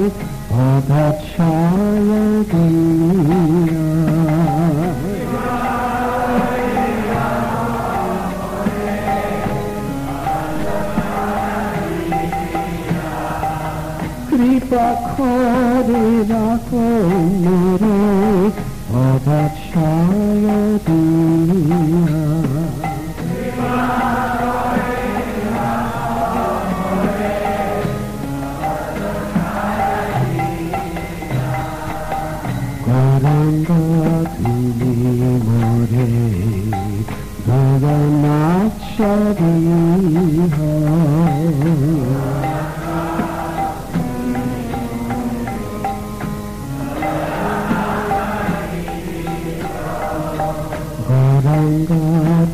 Speaker 1: adachaya diya Kripa khori rakho more adachaya diya Goranga tili more Bhavana shariha Goranga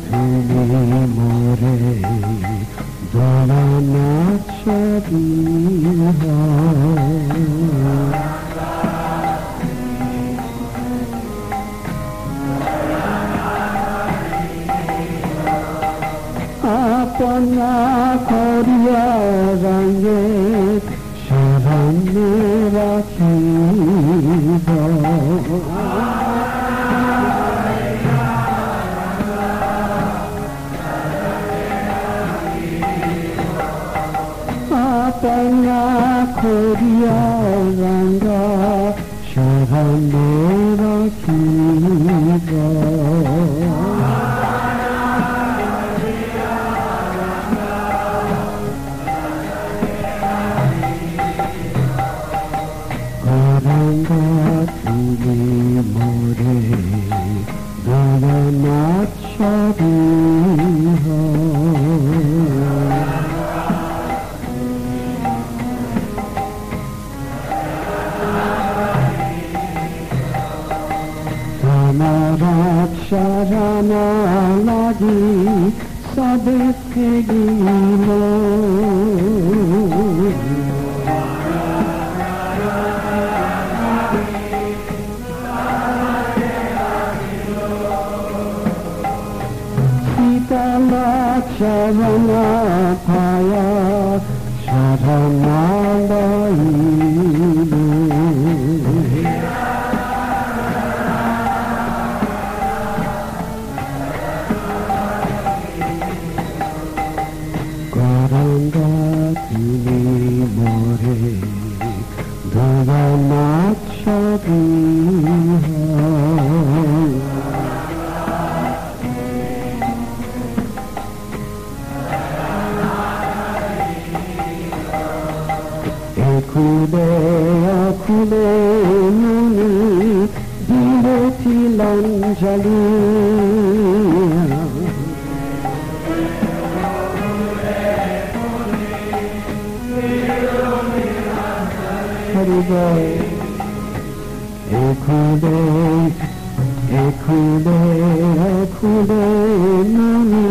Speaker 1: আপনা করিয়া রঙে শরণে রাখিব আপনা করিয়া রঙা শরণে রাখিব গঙ্গা তুমি মোরে দয়ানাথ সবিহ তোমার সারানা লাগি সদেশে গিল শীতলা চরণা পায়া সাধনা লইল গঙ্গা তুমি মোরে দয়ানাথ সবিহ খুলে খুলে মুনি দিলেছিলাঞ্জলি খুলে খুলে খুলে মুনি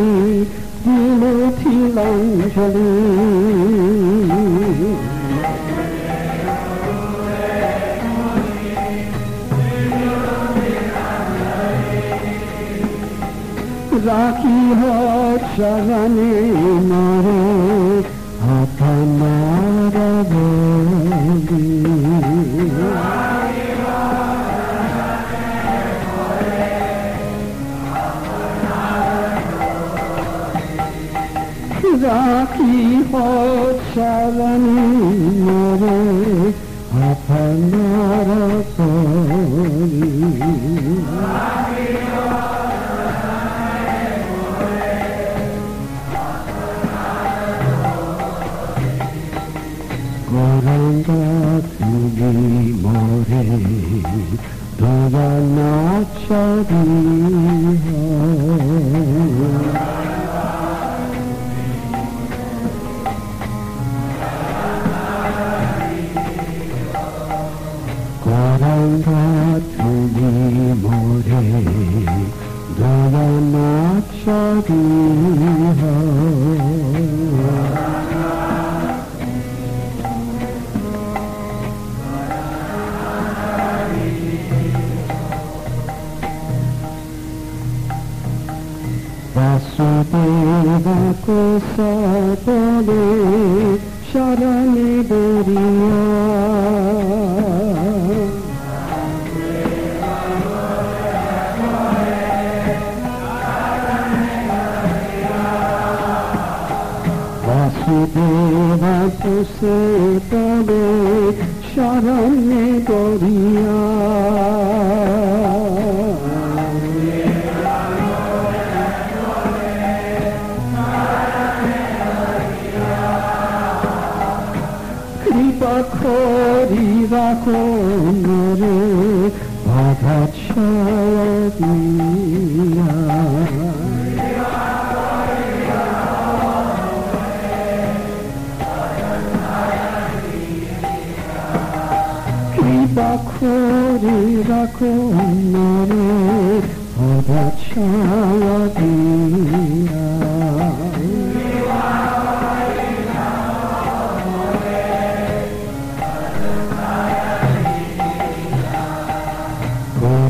Speaker 1: দিলেছিলাঞ্জলি রাখি হরণে মরে আপনার বলি রাখি হরণে মরে আপনার বলি গঙ্গা তুমি মোরে দয়ানাথ সবিহ গঙ্গা তুমি মোরে দয়ানাথ সবিহ বাসুদেব কোসলে শরণে বরিয়া বাসুদেব কোসলে শরণে বরিয়া করি রাখো মোরে ভগৎ দিয়া কৃপা করি রাখো মোরে ভগৎ দিয়া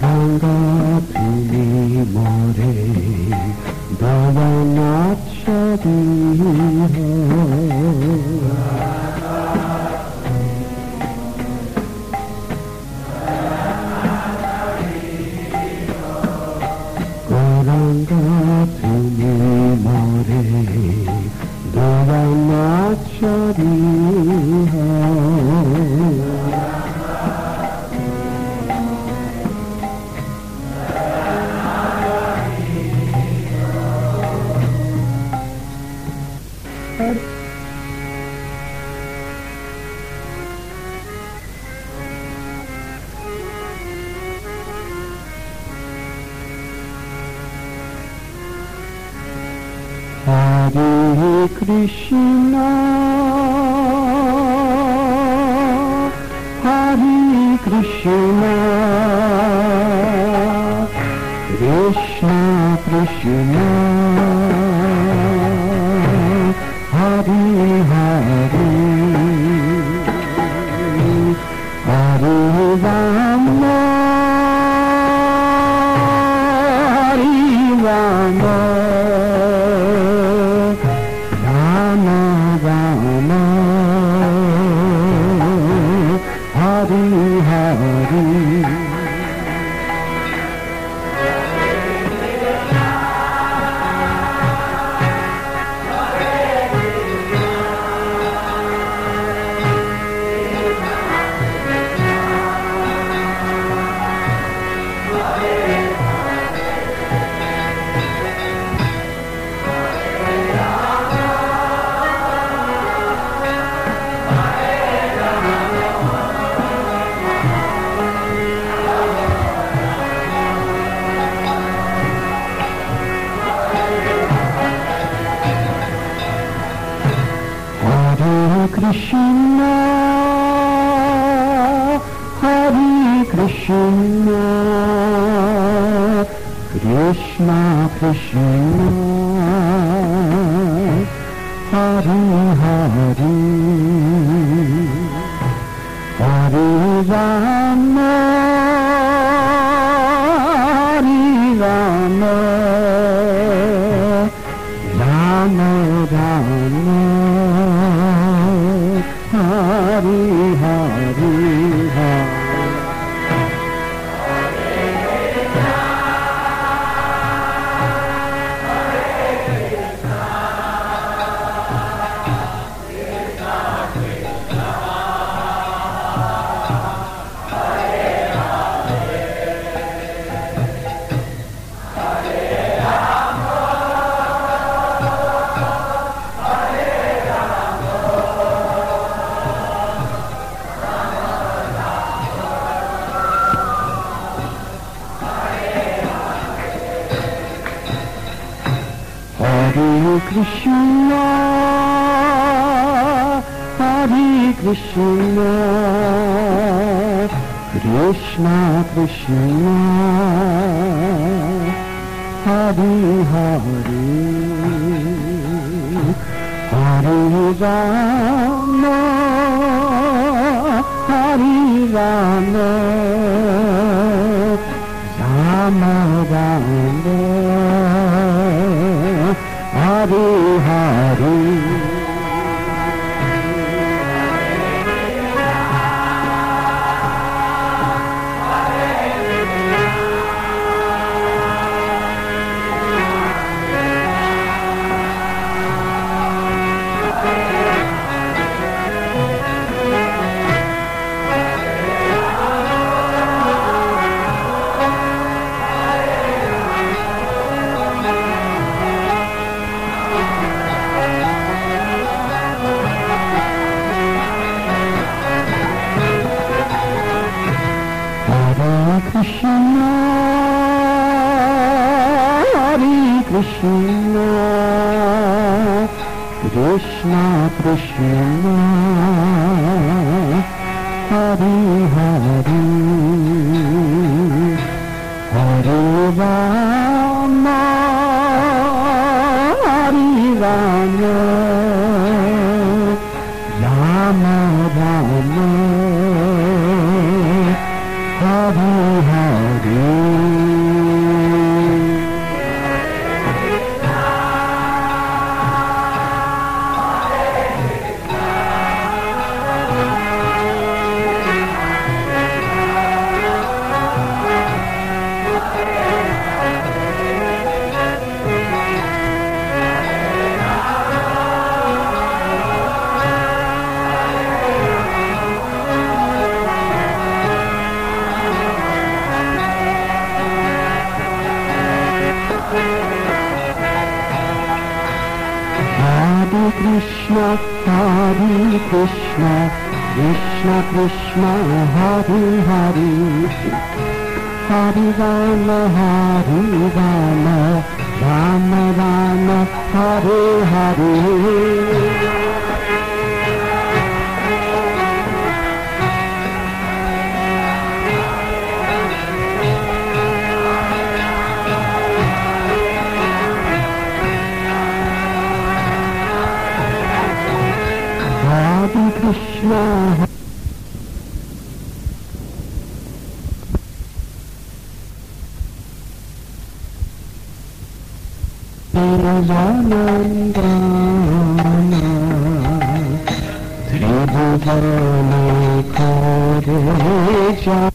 Speaker 1: গঙ্গা তুমি মোরে Dayanath Hare Krishna, Hare Krishna, Krishna Krishna, Hare Hare, Hare Rama, Hare Rama, Krishna, Hare Krishna, Krishna Krishna, Hare Hare, Hare Rama, Hare Rama, Rama Rama, Hare Hare Hare. Hare Krishna, Hare Krishna, Krishna Krishna, Hare Hare, Hare Rama, Hare Rama, Rama Rama, Hare Hare. Krishna, Hare Krishna, Krishna Krishna, Hare Hare, Hare Rama, Hare Rama, Rama Rama, Hare Hare. Hare Krishna, Hare Krishna, Krishna Krishna, Hare Hare, Hare Rama, Hare Rama, Rama Rama, Hare Hare. Hare Krishna, Janandana, Tribhuvane Kore